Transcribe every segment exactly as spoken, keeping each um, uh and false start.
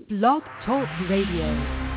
Blog Talk Radio.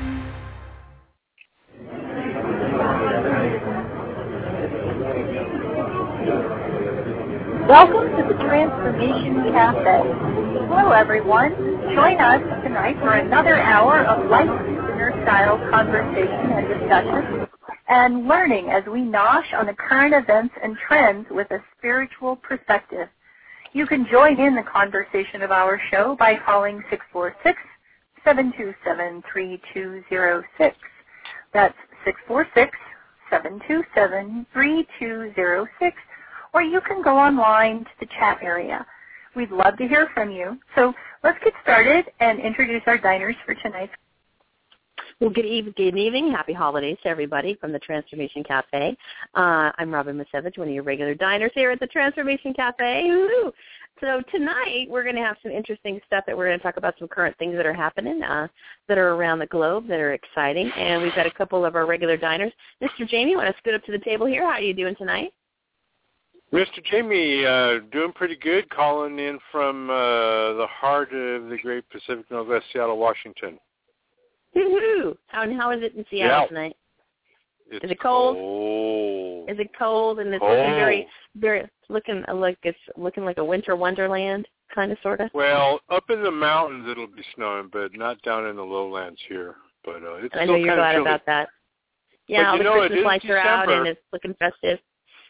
Welcome to the Transformation Cafe. Hello, everyone. Join us tonight for another hour of life-style conversation and discussion and learning as we nosh on the current events and trends with a spiritual perspective. You can join in the conversation of our show by calling six four six, seven two seven, three two zero six. That's six four six, seven two seven, three two zero six. Or you can go online to the chat area. We'd love to hear from you. So let's get started and introduce our diners for tonight. Well, good evening, good evening. Happy holidays to everybody from the Transformation Cafe. Uh, I'm Robin Misevich, one of your regular diners here at the Transformation Cafe. Woo-hoo. So tonight we're going to have some interesting stuff that we're going to talk about, some current things that are happening uh, that are around the globe that are exciting. And we've got a couple of our regular diners. Mister Jamie, want to scoot up to the table here? How are you doing tonight? Mister Jamie, uh, doing pretty good, calling in from uh, the heart of the great Pacific Northwest, Seattle, Washington. Woo-hoo! How, and how is it in Seattle yeah. tonight? It's is it cold? cold? Is it cold and it's cold. looking very, very looking like it's looking like a winter wonderland, kind of, sort of? Well, up in the mountains it'll be snowing, but not down in the lowlands here. But uh, it's I still know you're glad chilly. about that. Yeah, but all you the know, Christmas lights are out and it's looking festive.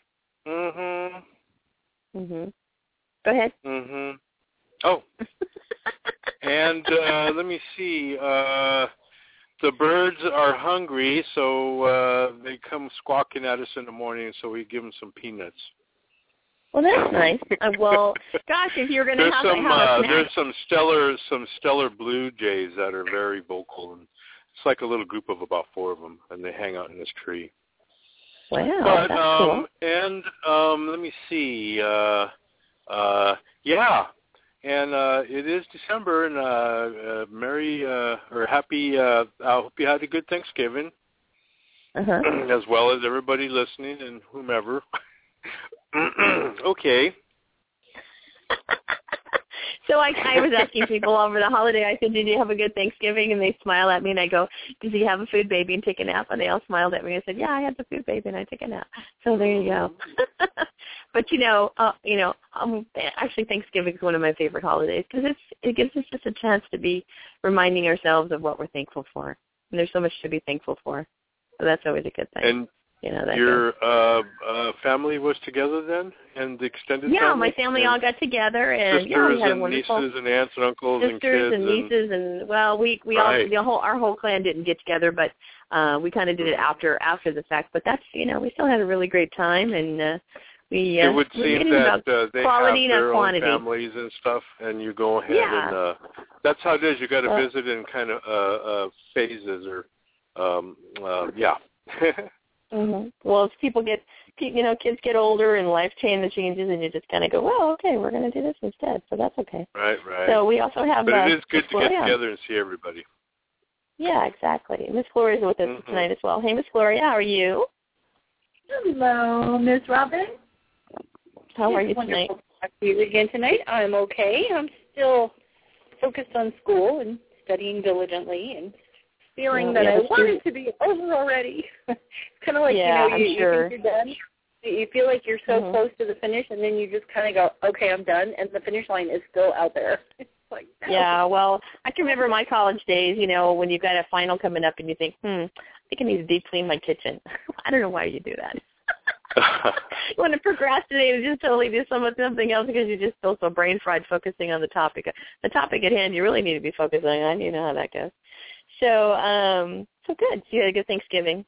Mhm. Mhm. Go ahead. Mhm. Oh. and uh, let me see. Uh, the birds are hungry, so uh, they come squawking at us in the morning. So we give them some peanuts. Well, that's nice. Uh, well, gosh, if you're going to have, some, have a uh, snack. There's some stellar, some stellar blue jays that are very vocal, and it's like a little group of about four of them, and they hang out in this tree. Wow, but, that's um, cool. And um, let me see. Uh, uh, yeah, and uh, it is December, and uh, uh, Merry uh, or Happy. Uh, I hope you had a good Thanksgiving, uh-huh. as well as everybody listening and whomever. Okay. So I, I was asking people over the holiday, I said, did you have a good Thanksgiving? And they smile at me, and I go, did you have a food baby and take a nap? And they all smiled at me and said, yeah, I had the food baby and I took a nap. So there you go. But, you know, uh, you know, um, actually Thanksgiving is one of my favorite holidays because it's it gives us just a chance to be reminding ourselves of what we're thankful for. And there's so much to be thankful for. So that's always a good thing. And you know, that your uh, uh, family was together then, and the extended yeah, family? Yeah, my family and all got together, and sisters yeah, we had and a wonderful nieces and aunts and uncles sisters and kids and nieces and, and well, we we right. all the whole our whole clan didn't get together, but uh, we kind of did it after after the fact. But that's you know we still had a really great time, and uh, we uh, it would we're seem about that uh, they quality, have their not own quantity. families and stuff, and you go ahead yeah. and uh, that's how it is. You got to well, visit in kind of uh, uh, phases or um, uh, yeah. Mm-hmm. Well, as people get, you know, kids get older and life changes, changes, and you just kind of go, well, okay, we're going to do this instead, so that's okay. Right, right. So we also have. But uh, it is good Miss to Gloria. get together and see everybody. Yeah, exactly. Miss Gloria is with us mm-hmm. tonight as well. Hey, Miss Gloria, how are you? Hello, Miss Robin. How are it's you wonderful tonight? to talk to you again tonight. I'm okay. I'm still focused on school and studying diligently and feeling well, that yeah, I want student. it to be over already. It's kind of like, yeah, you know, you, I'm sure. you think you're done. You feel like you're so mm-hmm. close to the finish, and then you just kind of go, okay, I'm done, and the finish line is still out there. It's like, no. Yeah, well, I can remember my college days, you know, when you've got a final coming up and you think, hmm, I think I need to deep clean my kitchen. I don't know why you do that. You want to procrastinate and just totally do some, something else because you just feel so brain fried focusing on the topic. The topic at hand you really need to be focusing on. You know how that goes. So, um, so good. So you had a good Thanksgiving.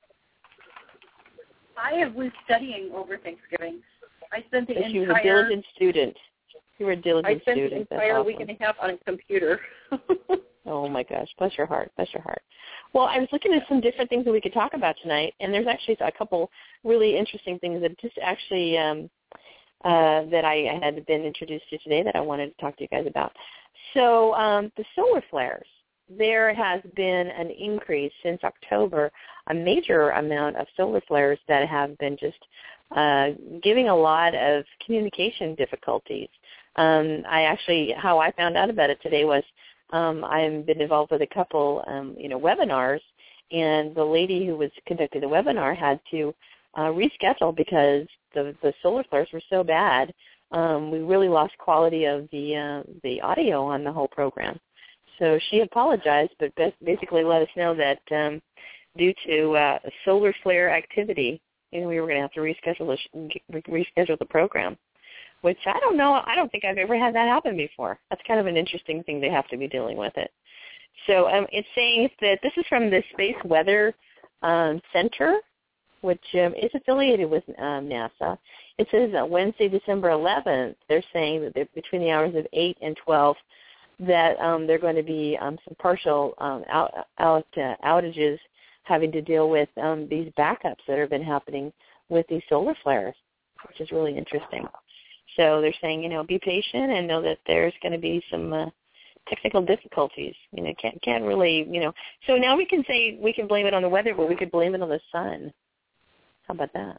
I was studying over Thanksgiving. I spent the so entire... She was a diligent student. You were a diligent I spent student. the entire That's week awesome. and a half on a computer. Oh, my gosh. Bless your heart. Bless your heart. Well, I was looking at some different things that we could talk about tonight, and there's actually a couple really interesting things that just actually um, uh, that I had been introduced to today that I wanted to talk to you guys about. So um, the solar flares. There has been an increase since October, a major amount of solar flares that have been just uh, giving a lot of communication difficulties. Um, I actually, how I found out about it today was um, I've been involved with a couple, um, you know, webinars, and the lady who was conducting the webinar had to uh, reschedule because the, the solar flares were so bad. Um, we really lost quality of the uh, the audio on the whole program. So she apologized, but basically let us know that um, due to uh, solar flare activity, you know, we were going to have to reschedule the, reschedule the program, which I don't know. I don't think I've ever had that happen before. That's kind of an interesting thing they have to be dealing with it. So um, it's saying that this is from the Space Weather um, Center, which um, is affiliated with um, NASA. It says that Wednesday, December eleventh, they're saying that they're between the hours of eight and twelve, that um, there are going to be um, some partial um, out, out uh, outages having to deal with um, these backups that have been happening with these solar flares, which is really interesting. So they're saying, you know, be patient and know that there's going to be some uh, technical difficulties. You know, can't can't really, you know. So now we can say we can blame it on the weather, but we could blame it on the sun. How about that?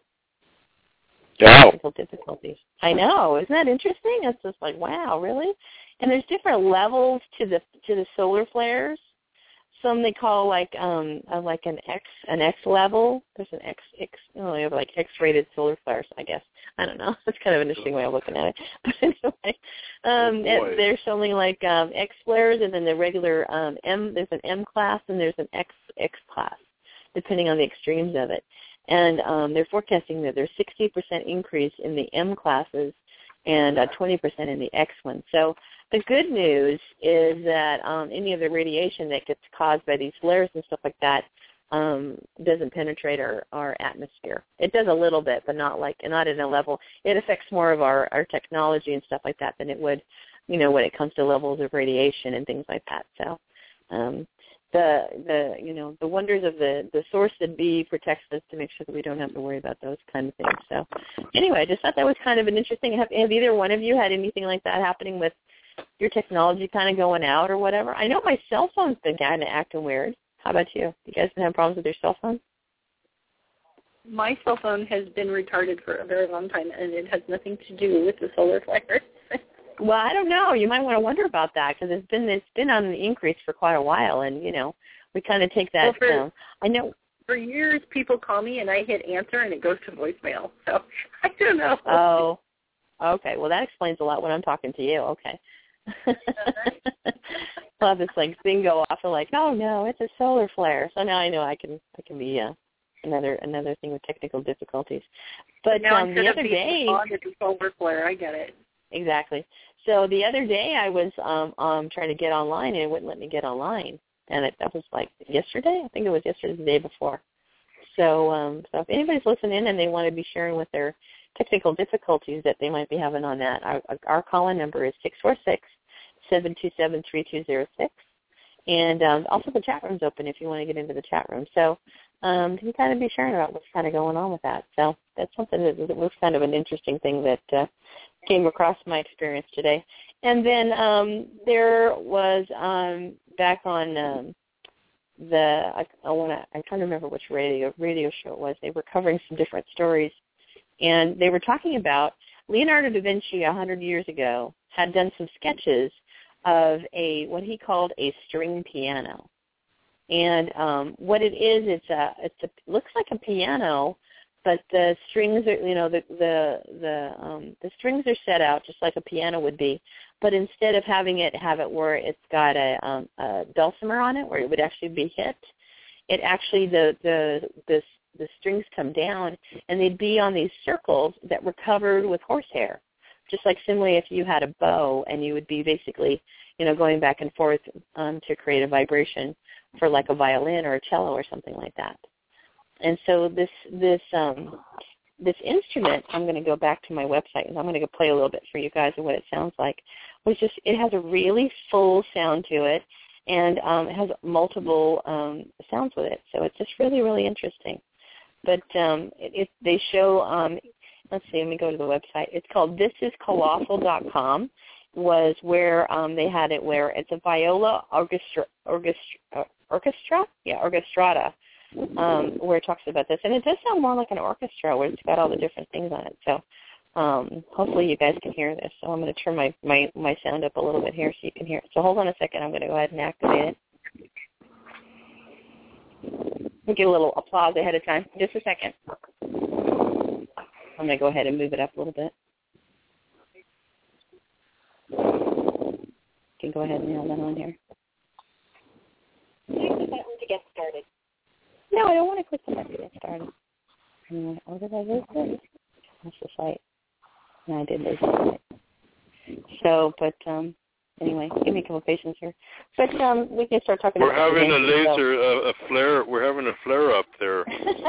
Wow. Technical difficulties. I know. Isn't that interesting? It's just like, wow, really? And there's different levels to the to the solar flares. Some they call like um uh, like an X an X level. There's an X X oh they have like X-rated solar flares, I guess. I don't know. That's kind of an interesting way of looking at it. But anyway, um, oh it, there's something like um, X flares, and then the regular um, M. There's an M class, and there's an X X class, depending on the extremes of it. And um, they're forecasting that there's sixty percent increase in the M classes and uh, twenty percent in the X one. So the good news is that um, any of the radiation that gets caused by these flares and stuff like that um, doesn't penetrate our, our atmosphere. It does a little bit, but not like not at a level. It affects more of our, our technology and stuff like that than it would, you know, when it comes to levels of radiation and things like that. So um, the the you know the wonders of the, the source that be protects us to make sure that we don't have to worry about those kind of things. So anyway, I just thought that was kind of an interesting. Have, have either one of you had anything like that happening with your technology kind of going out or whatever? I know my cell phone's been kind of acting weird. How about you? You guys been having problems with your cell phone? My cell phone has been retarded for a very long time, and it has nothing to do with the solar flares. Well, I don't know. You might want to wonder about that because it's been it's been on the increase for quite a while, and you know we kind of take that. Well, for, um, I know for years people call me and I hit answer and it goes to voicemail. So I don't know. Oh, okay. Well, that explains a lot when I'm talking to you. Okay. We'll have this like thing go off and like, oh no, it's a solar flare. So now I know I can I can be uh, another another thing with technical difficulties. But now um, the other day, it's a solar flare. I get it. Exactly. So the other day I was um, um, trying to get online and it wouldn't let me get online, and it, that was like yesterday. I think it was yesterday, the day before. So um, so if anybody's listening and they want to be sharing with their technical difficulties that they might be having on that, our, our call-in number is six four six, seven two seven, three two zero six. And um, also the chat room's open if you want to get into the chat room. So um, you can kind of be sharing about what's kind of going on with that. So that's something that, that was kind of an interesting thing that uh, came across my experience today. And then um, there was um, back on um, the, I, I want to, I'm trying to remember which radio radio show it was. They were covering some different stories. And they were talking about Leonardo da Vinci a hundred years ago had done some sketches of a what he called a string piano. And um, what it is, it's a, it's a, it looks like a piano, but the strings are, you know, the the the um, the strings are set out just like a piano would be. But instead of having it have it where it's got a, um, a dulcimer on it, where it would actually be hit, it actually the the the the strings come down and they'd be on these circles that were covered with horsehair, just like similarly if you had a bow and you would be basically, you know, going back and forth um, to create a vibration for like a violin or a cello or something like that. And so this this um, this instrument, I'm going to go back to my website and I'm going to play a little bit for you guys of what it sounds like. Which just it has a really full sound to it, and um, it has multiple um, sounds with it. So it's just really really interesting. But um, it, it, they show, um, let's see, let me go to the website. It's called this is colossal dot com, was where um, they had it where it's a viola orchestra, orchestra, orchestra? Yeah, orchestrata, um, where it talks about this. And it does sound more like an orchestra where it's got all the different things on it. So Um, hopefully you guys can hear this. So I'm going to turn my, my, my sound up a little bit here so you can hear it. So hold on a second. I'm going to go ahead and activate it. We'll get a little applause ahead of time. Just a second. I'm going to go ahead and move it up a little bit. You can go ahead and nail that on here. Click the button to get started. No, I don't want to click the button to get started. Oh, did I lose it? That's the site. No, I did lose the site. So, but um, anyway, give me a couple of patience here. But um, we can start talking We're about having a laser, laser, a, a flare. We're having a flare up there.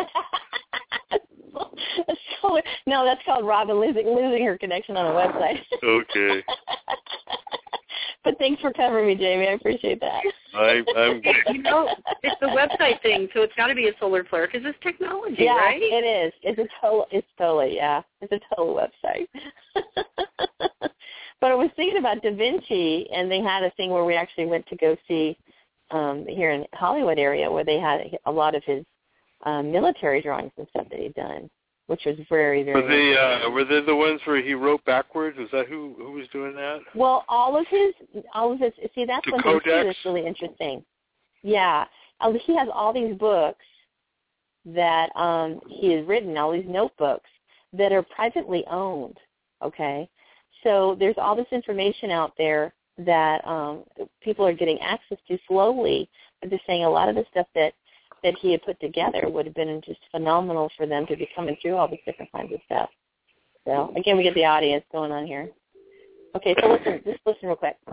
so, no, that's called Robin losing, losing her connection on a website. Okay. But thanks for covering me, Jamie. I appreciate that. I, I'm. You know, it's the website thing, so it's got to be a solar flare because it's technology, yeah, right? it is. It's a total. It's totally yeah. It's a total website. But I was thinking about Da Vinci, and they had a thing where we actually went to go see um, here in Hollywood area where they had a lot of his um, military drawings and stuff that he'd done, which was very, very. Were they uh, were they the ones where he wrote backwards? Was that who who was doing that? Well, all of his, all of his. See, that's The one thing too codex? that's really interesting. Yeah, uh, he has all these books that um, he has written, all these notebooks that are privately owned. Okay, so there's all this information out there that um, people are getting access to slowly. But they're saying a lot of the stuff that that he had put together would have been just phenomenal for them to be coming through all these different kinds of stuff. So, again, we get the audience going on here. Okay, so listen, just listen real quick.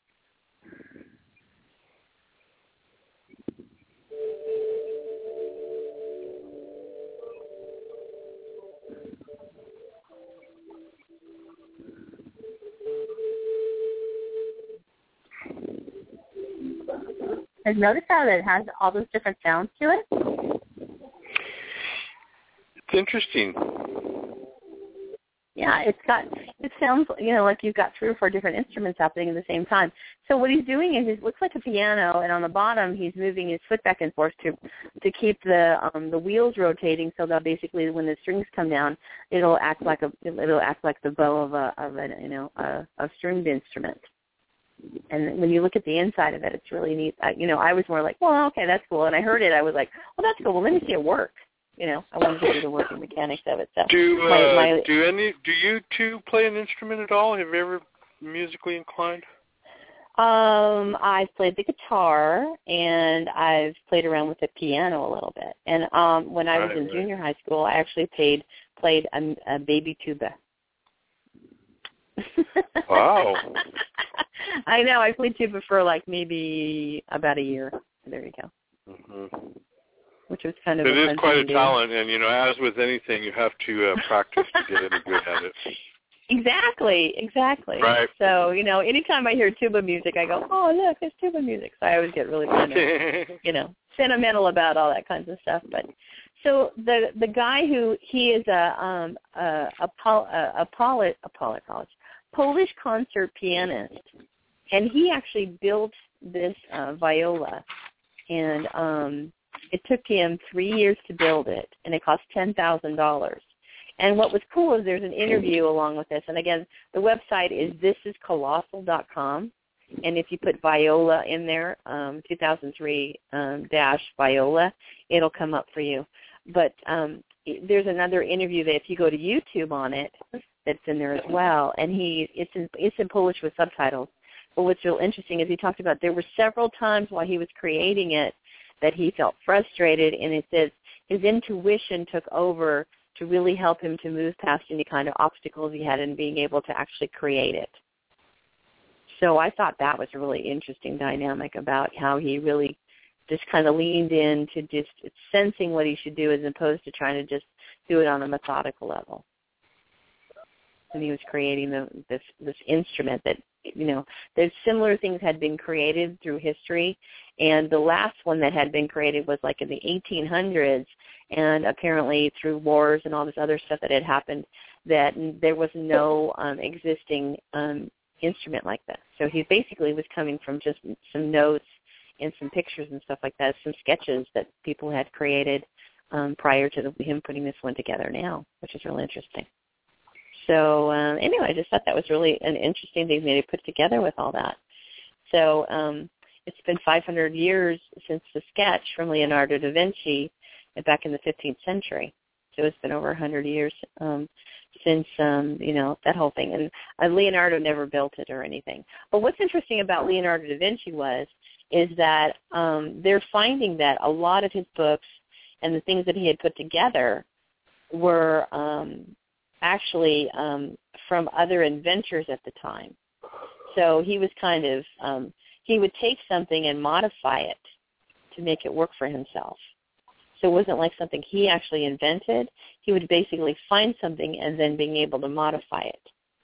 Have you noticed how it has all those different sounds to it? It's interesting. Yeah, it's got, it sounds, you know, like you've got three or four different instruments happening at the same time. So what he's doing is it looks like a piano, and on the bottom he's moving his foot back and forth to to keep the um, the wheels rotating, so that basically when the strings come down, it'll act like a it'll act like the bow of a of a you know a, a stringed instrument. And when you look at the inside of it, it's really neat. I, you know, I was more like, well, okay, that's cool. And I heard it, I was like, well, that's cool. Well, let me see it work. You know, I wanted to see the working mechanics of it. So Do uh, my, my, do any do you two play an instrument at all? Have you ever musically inclined? Um, I've played the guitar and I've played around with the piano a little bit. And um, when I was right, in right. junior high school, I actually played played a, a baby tuba. Wow. I know. I played tuba for like maybe about a year. There you go. Mm-hmm. Which was kind of It a is fun quite thing a to do. talent, and you know, as with anything, you have to uh, practice to get any good at it. Exactly, exactly. Right. So, you know, anytime I hear tuba music, I go, oh, look, it's tuba music. So I always get really kind of, you know, sentimental about all that kinds of stuff. But so the the guy who, he is a um a a, Pol, a, a, Poli, a Poli, Polish, Polish concert pianist, and he actually built this uh, viola, and um, it took him three years to build it, and it cost ten thousand dollars. And what was cool is there's an interview along with this. And again, the website is this is colossal dot com. And if you put viola in there, um, two thousand three um, dash viola, it'll come up for you. But um, there's another interview that if you go to YouTube on it, that's in there as well. And he it's in, it's in Polish with subtitles. But what's real interesting is he talked about there were several times while he was creating it that he felt frustrated. And it says his intuition took over to really help him to move past any kind of obstacles he had in being able to actually create it. So I thought that was a really interesting dynamic about how he really just kind of leaned into just sensing what he should do as opposed to trying to just do it on a methodical level. And he was creating the, this this instrument that, you know, there's similar things had been created through history, and the last one that had been created was like in the eighteen hundreds, and apparently through wars and all this other stuff that had happened, that there was no um, existing um, instrument like that. So he basically was coming from just some notes and some pictures and stuff like that, some sketches that people had created um, prior to the, him putting this one together now, which is really interesting. So uh, anyway, I just thought that was really an interesting thing they put together with all that. So um, it's been five hundred years since the sketch from Leonardo da Vinci back in the fifteenth century. So it's been over one hundred years um, since, um, you know, that whole thing. And uh, Leonardo never built it or anything. But what's interesting about Leonardo da Vinci was, is that um, they're finding that a lot of his books and the things that he had put together were um, actually um, from other inventors at the time. So he was kind of, um, he would take something and modify it to make it work for himself. So it wasn't like something he actually invented. He would basically find something and then being able to modify it.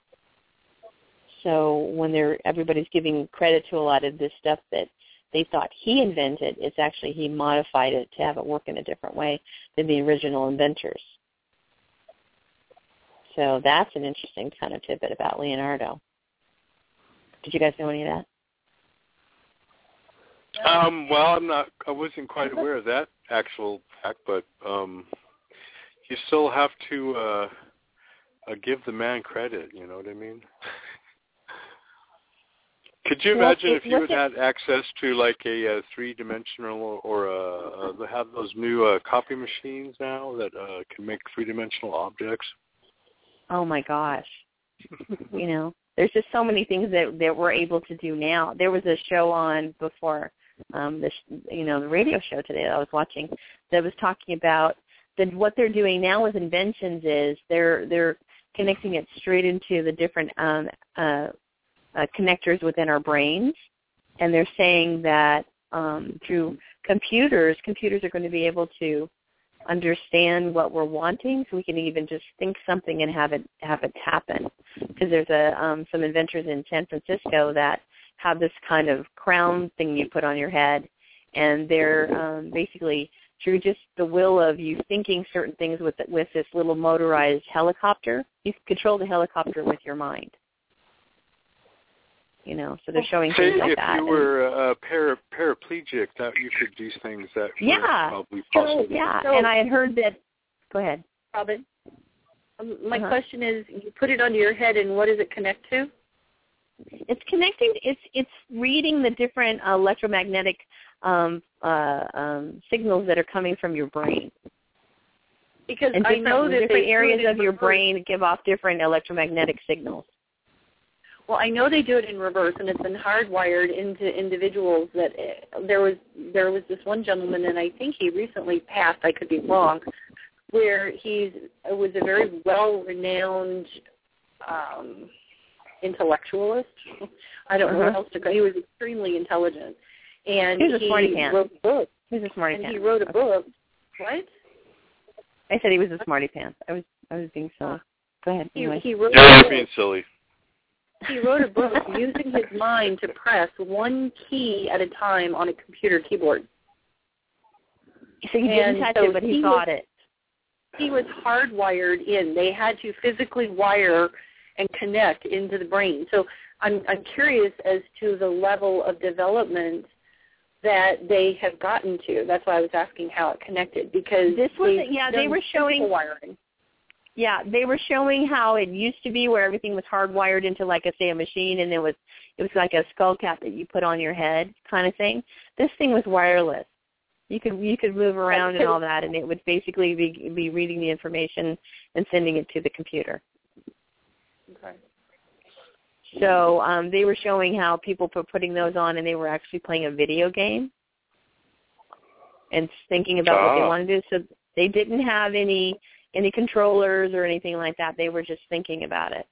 So when they're, everybody's giving credit to a lot of this stuff that they thought he invented, it's actually he modified it to have it work in a different way than the original inventors. So that's an interesting kind of tidbit about Leonardo. Did you guys know any of that? Um, well, I'm not. I wasn't quite aware of that actual fact, but um, you still have to uh, uh, give the man credit. You know what I mean? Could you imagine well, if you had had access to like a, a three-dimensional or a, uh, they have those new uh, copy machines now that uh, can make three-dimensional objects? Oh my gosh! You know, there's just so many things that that we're able to do now. There was a show on before. Um, this, you know, the radio show today that I was watching that was talking about that what they're doing now with inventions is they're they're connecting it straight into the different um, uh, uh, connectors within our brains, and they're saying that um, through computers, computers are going to be able to understand what we're wanting, so we can even just think something and have it have it happen. Because there's a um, some inventors in San Francisco that have this kind of crown thing you put on your head, and they're um, basically through just the will of you thinking certain things with with this little motorized helicopter, you can control the helicopter with your mind. You know, so they're showing Say things like if that. If you were uh, para, paraplegic, that you could do things that yeah, were probably possible. So, yeah, so, and I had heard that. Go ahead, Robin. Um, my uh-huh. question is, you put it onto your head, and what does it connect to? It's connecting. It's it's reading the different electromagnetic um, uh, um, signals that are coming from your brain. Because and I know that different they areas of your reverse. brain give off different electromagnetic signals. Well, I know they do it in reverse, and it's been hardwired into individuals. That uh, there was there was this one gentleman, and I think he recently passed. I could be wrong, where he's was a very well-renowned um, intellectualist. I don't know uh-huh. what else to call. He was extremely intelligent, and he, was a he smarty pants. wrote books. He was a smarty and pants. he wrote a okay. book. What? I said he was a smarty pants. I was I was being silly. Go ahead. He, Anyway. he wrote. Yeah, you're being silly. He wrote a book using his mind to press one key at a time on a computer keyboard. So he didn't and touch so it, but he, he thought was, it. He was hardwired in. They had to physically wire and connect into the brain. So I'm I'm curious as to the level of development that they have gotten to. That's why I was asking how it connected, because this was yeah they were showing wiring. Yeah, they were showing how it used to be, where everything was hardwired into, like, a, say, a machine, and it was it was like a skull cap that you put on your head, kind of thing. This thing was wireless. You could you could move around and all that, and it would basically be be reading the information and sending it to the computer. Okay. So um, they were showing how people were putting those on, and they were actually playing a video game and thinking about ah. what they wanted to do. So they didn't have any. any controllers or anything like that. They were just thinking about it.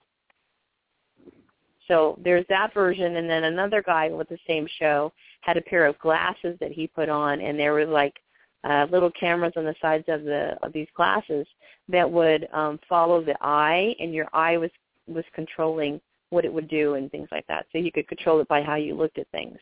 So there's that version, and then another guy with the same show had a pair of glasses that he put on, and there were like uh, little cameras on the sides of the of these glasses that would um, follow the eye, and your eye was was controlling what it would do and things like that. So you could control it by how you looked at things.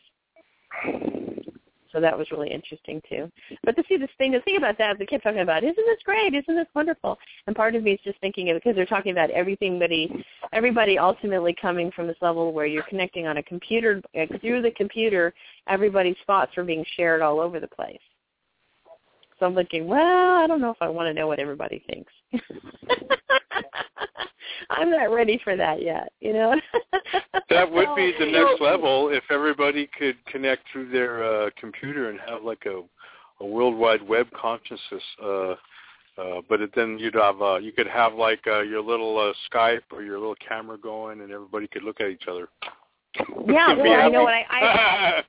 So that was really interesting too. But to see this thing, the thing about that is they kept talking about, isn't this great? Isn't this wonderful? And part of me is just thinking of it because they're talking about everything, everybody ultimately coming from this level where you're connecting on a computer, through the computer, everybody's thoughts are being shared all over the place. So I'm thinking, well, I don't know if I want to know what everybody thinks. I'm not ready for that yet, you know. That would be the next level if everybody could connect through their uh, computer and have like a, a worldwide web consciousness. Uh, uh, but it, then you'd have uh, you could have like uh, your little uh, Skype or your little camera going, and everybody could look at each other. Yeah, well, I know what I. I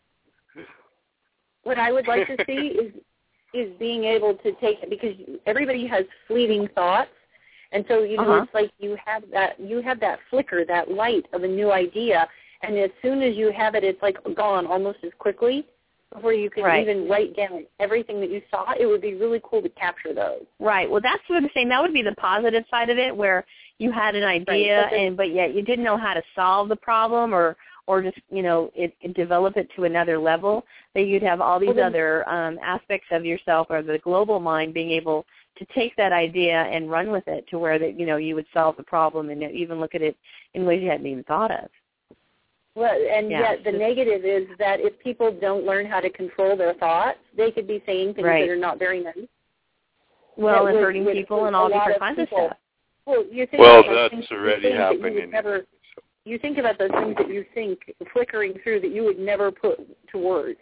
what I would like to see is is being able to take it, because everybody has fleeting thoughts, and so you know uh-huh. it's like you have that you have that flicker, that light of a new idea, and as soon as you have it, it's like gone almost as quickly before you can right. even write down everything that you saw. It would be really cool to capture those. Right. Well, that's what I'm saying. That would be the positive side of it, where you had an idea, right. but and but yet you didn't know how to solve the problem, or or just, you know, it, it develop it to another level, that you'd have all these well, then, other um, aspects of yourself, or the global mind being able to take that idea and run with it to where that, you know, you would solve the problem and even look at it in ways you hadn't even thought of. Well, and yeah, yet the just, negative is that if people don't learn how to control their thoughts, they could be saying things right. that are not very nice. Well, and would, hurting would, people would and all different of kinds people, of stuff. Well, you think well about that's things, already happening. You, never, you think about those things that you think flickering through that you would never put to words.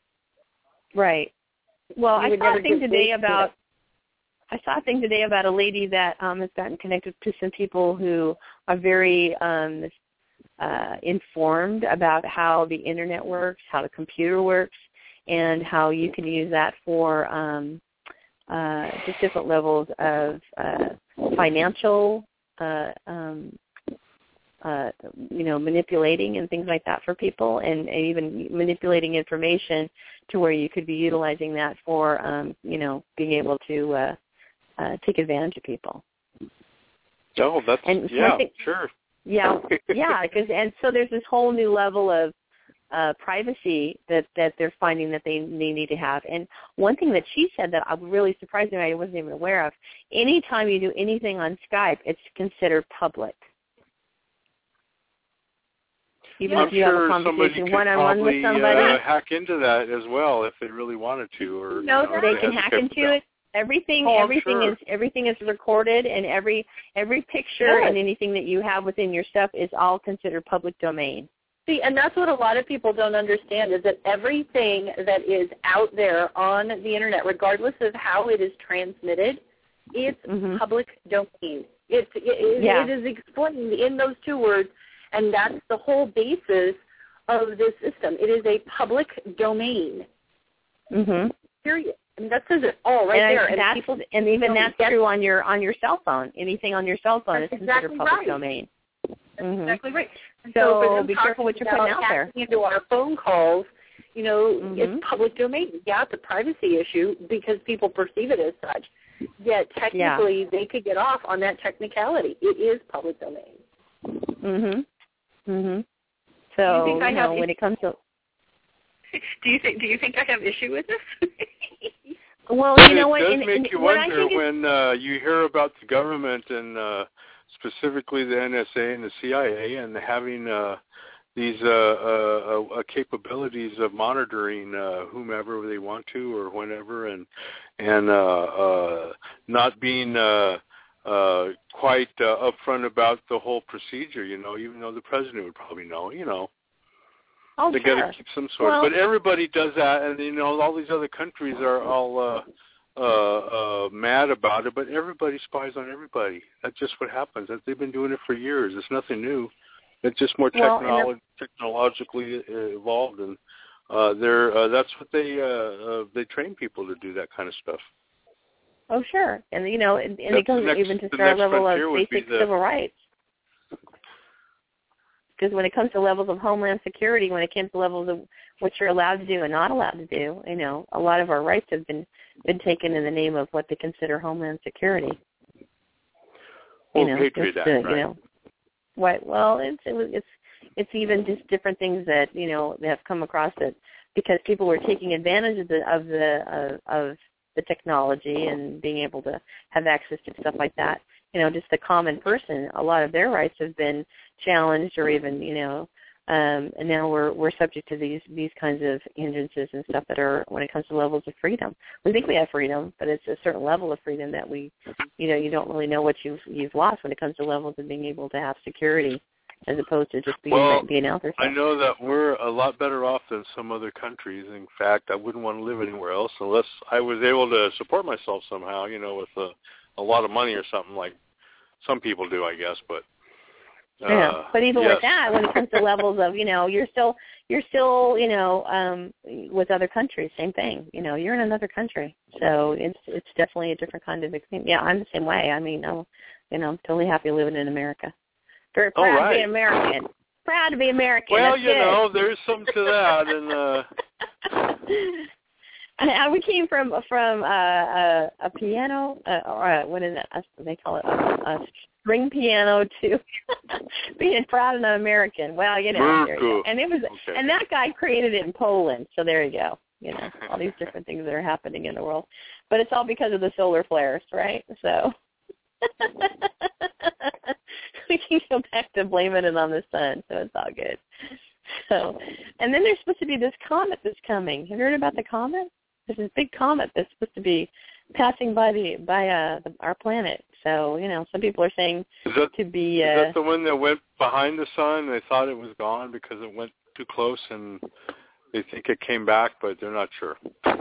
Right. Well, you I saw a thing today about, I saw a thing today about a lady that um, has gotten connected to some people who are very um, uh, informed about how the Internet works, how the computer works, and how you can use that for um, uh, just different levels of uh, financial, uh, um, uh, you know, manipulating and things like that for people, and, and even manipulating information to where you could be utilizing that for, um, you know, being able to uh, uh, take advantage of people. Oh, that's, and yeah, thing, sure. Yeah, yeah, because and so there's this whole new level of uh, privacy that, that they're finding that they, they need to have. And one thing that she said that really surprised me, I wasn't even aware of, anytime you do anything on Skype, it's considered public. Even I'm if you sure have a conversation somebody one-on-one probably, with somebody. Uh, hack into that as well if they really wanted to. Or, no, you know, they they can hack into it. Everything, oh, everything sure. is everything is recorded, and every every picture yes. and anything that you have within your stuff is all considered public domain. See, and that's what a lot of people don't understand, is that everything that is out there on the Internet, regardless of how it is transmitted, it's mm-hmm. public domain. It, it, yeah. it is explained in those two words, and that's the whole basis of this system. It is a public domain. Mm-hmm. Period. And that says it all right and there. And, that's, people and even that's true on your on your cell phone. Anything on your cell phone is considered exactly public right. domain. That's mm-hmm. exactly right. And so so for be careful what you're putting out there. Into our phone calls, you know, mm-hmm. it's public domain. Yeah, it's a privacy issue because people perceive it as such. Yet technically, yeah. they could get off on that technicality. It is public domain. Mhm. Mhm. So do you think I you know, have when it comes to do you think do you think I have issue with this? Well, but you know it what? does in, make in, you what wonder I think when uh, you hear about the government and uh, specifically the N S A and the C I A and having uh, these uh, uh, uh, capabilities of monitoring uh, whomever they want to or whenever, and and uh, uh, not being uh, uh, quite uh, upfront about the whole procedure. You know, even though the president would probably know. You know. Oh, they sure. got to keep some sort well, of, but everybody does that, and you know all these other countries are all uh, uh, uh, mad about it. But everybody spies on everybody. That's just what happens. They've been doing it for years. It's nothing new. It's just more well, technolo- technologically evolved, and uh, they're uh, that's what they uh, uh, they train people to do that kind of stuff. Oh, sure, and you know, and, and it goes next, even to start level of basic the, civil rights. Because when it comes to levels of homeland security, when it comes to levels of what you're allowed to do and not allowed to do, you know, a lot of our rights have been been taken in the name of what they consider homeland security. Well, you know, Patriot Act, uh, right? You know, what? Well, it's it's it's even just different things that you know that have come across it because people were taking advantage of the of the uh, of the technology and being able to have access to stuff like that. You know, just the common person, a lot of their rights have been challenged or even, you know, Um, and now we're we're subject to these these kinds of hindrances and stuff that are when it comes to levels of freedom. We think we have freedom, but it's a certain level of freedom that we, you know, you don't really know what you've you've lost when it comes to levels of being able to have security, as opposed to just being well, being out there. I know that we're a lot better off than some other countries. In fact, I wouldn't want to live anywhere else unless I was able to support myself somehow, you know, with a, a lot of money or something like some people do, I guess. But uh, yeah, but even yes. with that, when it comes to levels of, you know, you're still you're still, you know, um, with other countries, same thing. You know, you're in another country, so it's it's definitely a different kind of experience. Yeah, I'm the same way. I mean, I'm, you know, I'm totally happy living in America. Very proud right. to be American. Proud to be American. Well, That's you good. know, there's some to that, and uh, and we came from from uh, a, a piano, uh, or a, what is it? A, they call it a, a string piano to being proud and American. Well, you know, there you go. And it was, okay. and that guy created it in Poland. So there you go. You know, all these different things that are happening in the world, but it's all because of the solar flares, right? So. We can go back to blaming it on the sun, so it's all good. So, and then there's supposed to be this comet that's coming. Have you heard about the comet? There's this big comet that's supposed to be passing by the by uh, the, our planet. So, you know, some people are saying is that, to be. Uh, is that the one that went behind the sun? They thought it was gone because it went too close, and they think it came back, but they're not sure.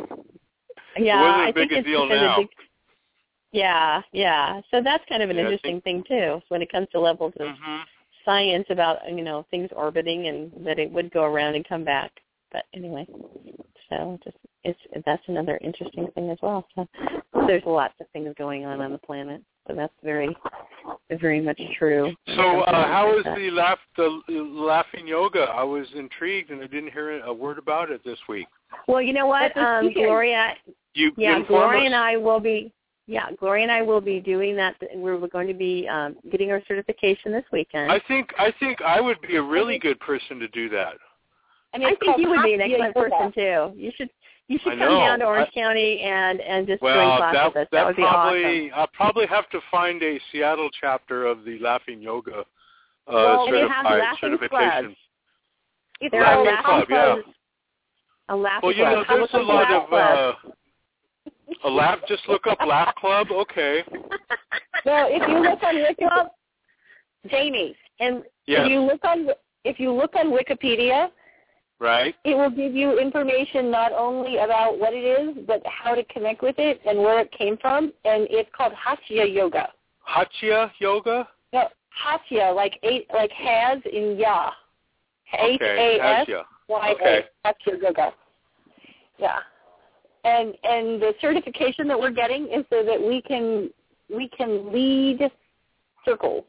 Yeah, it wasn't I a big think a it's deal because now. Of the, Yeah, yeah. So that's kind of an yeah, interesting think, thing too. When it comes to levels of mm-hmm. science about, you know, things orbiting and that it would go around and come back. But anyway, so just it's that's another interesting thing as well. So there's lots of things going on on the planet. So that's very, very much true. So uh, how was the laugh the laughing yoga? I was intrigued and I didn't hear a word about it this week. Well, you know what, um, Gloria. You yeah, Gloria us? and I will be. Yeah, Gloria and I will be doing that. We're going to be um, getting our certification this weekend. I think I think I would be a really good person to do that. And I think you would be an excellent person too. You should you should I come know. down to Orange I, County and, and just well, join class that, with us. That, that would be probably, awesome. I'll probably have to find a Seattle chapter of the Laughing Yoga uh, well, certified they have laughing certification. Clubs. There are laughing laughing club, clubs. Yeah. A laughing well, you club. know, there's a lot of club. uh, a laugh. Just look up Laugh Club. Okay. Well, if you look on Wikipedia, Jamie, and yes. if you look on if you look on Wikipedia, right, it will give you information not only about what it is, but how to connect with it and where it came from. And it's called Hatha Yoga. Hatha Yoga. No, Hatha, like eight, like has in ya. H Okay. A S Y Okay. A. Hatha Yoga. Yeah. And and the certification that we're getting is so that we can we can lead circles.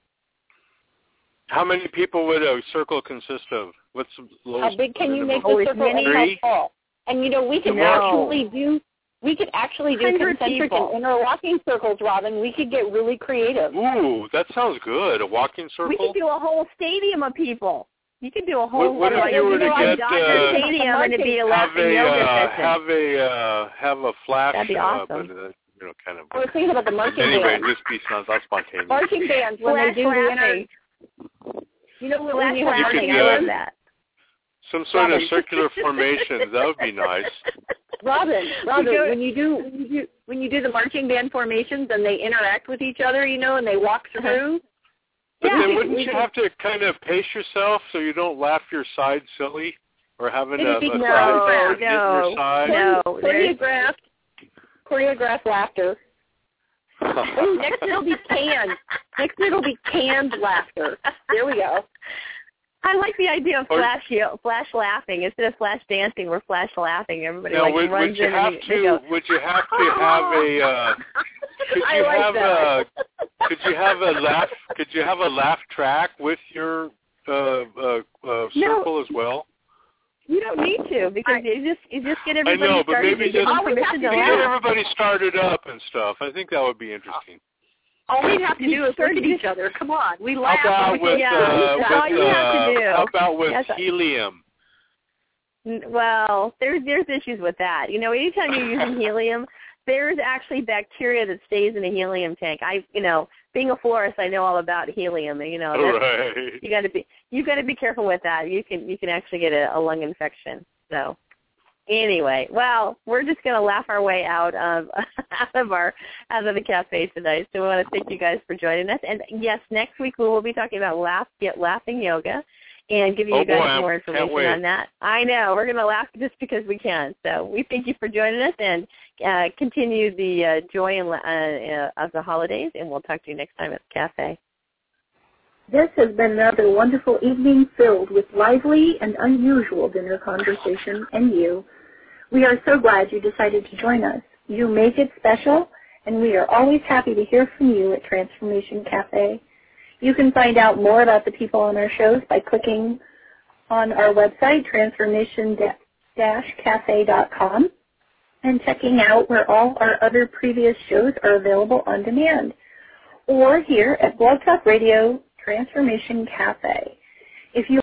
How many people would a circle consist of? What's the lowest? How big can you make Oh, the it's circle and many? how tall? And you know we could No. actually do we could actually do one hundred concentric people. and interlocking circles, Robin. We could get really creative. Ooh, that sounds good. A walking circle. We could do a whole stadium of people. You could do a whole What, what like, if you were to know, get Dodger uh, Stadium and it'd be a have laughing a yoga uh, session. have a uh, have a flash? That'd be awesome. Uh, but, uh, you know, kind of. I was thinking about the marching Anyway, bands. this piece sounds not spontaneous. Marching bands when Flash they do the laughing. inter. You know when Flash you have You laughing. could, I uh, love that. Some sort Robin. of circular formations. That would be nice. Robin, Robin, go- when you do when you do when you do the marching band formations and they interact with each other, you know, and they walk through. But Yeah, then we- wouldn't we you could- have to kind of pace yourself so you don't laugh your side silly, or having a, It'd a be side no, hit no, your side? no. there's- choreographed choreographed laughter. Ooh, next it'll be canned. Next it'll be canned laughter. There we go. I like the idea of Or- flash flash laughing instead of flash dancing. We're flash laughing. Everybody Now, like would, runs would you in have and to? they go, Would you have to have a? Uh, could I you like have that. a? Could you have a laugh? Could you have a laugh track with your uh, uh, uh, circle as well? You don't need to because you just you just get I everybody know, but started maybe and give just them permission to get laugh. everybody started up and stuff. I think that would be interesting. All we'd have to do is look at each other. Come on, we laugh. How about we with, yeah, uh, that's with all you have to uh, do. how about with Yes, I- helium? N- Well, there's there's issues with that. You know, anytime you're using helium, there's actually bacteria that stays in a helium tank. I, you know, being a florist, I know all about helium. You know, that's, right. you got to be you got to be careful with that. You can you can actually get a, a lung infection. So. Anyway, well, we're just going to laugh our way out of out of our out of the cafe tonight. So we want to thank you guys for joining us. And yes, next week we will be talking about laugh, get laughing yoga, and giving oh you guys boy, more information on that. I know we're going to laugh just because we can. So we thank you for joining us, and uh, continue the uh, joy and, uh, uh, of the holidays. And we'll talk to you next time at the cafe. This has been another wonderful evening filled with lively and unusual dinner conversation and you. We are so glad you decided to join us. You make it special, and we are always happy to hear from you at Transformation Cafe. You can find out more about the people on our shows by clicking on our website, transformation dash cafe dot com, and checking out where all our other previous shows are available on demand, or here at Blog Talk Radio Transformation Cafe. If you